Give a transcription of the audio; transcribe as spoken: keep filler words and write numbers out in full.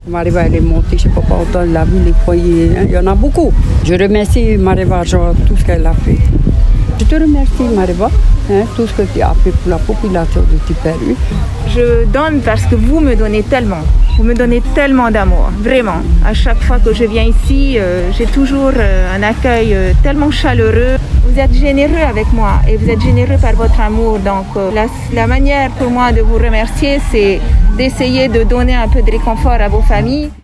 Mareva, elle est montée, je ne sais pas pendant la ville, les foyers, hein, il y en a beaucoup. Je remercie Mareva, genre, tout ce qu'elle a fait. Je te remercie, Mareva, hein, tout ce que tu as fait pour la population de Tiperu. Je donne parce que vous me donnez tellement. Vous me donnez tellement d'amour, vraiment. À chaque fois que je viens ici, euh, j'ai toujours euh, un accueil euh, tellement chaleureux. Vous êtes généreux avec moi et vous êtes généreux par votre amour. Donc euh, la, la manière pour moi de vous remercier, c'est d'essayer de donner un peu de réconfort à vos familles.